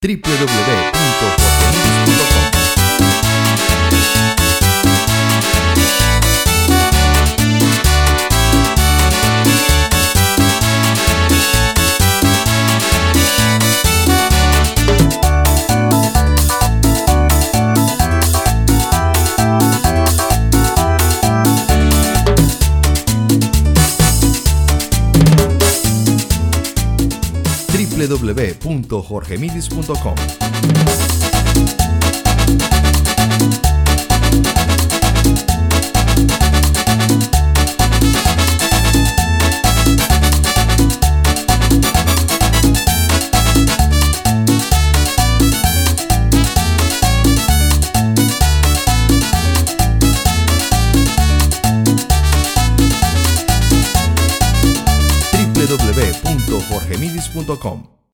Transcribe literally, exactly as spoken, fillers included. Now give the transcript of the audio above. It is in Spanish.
w w w punto jorge midis punto com. w w w punto jorge midis punto com. w w w punto jorge midis punto com.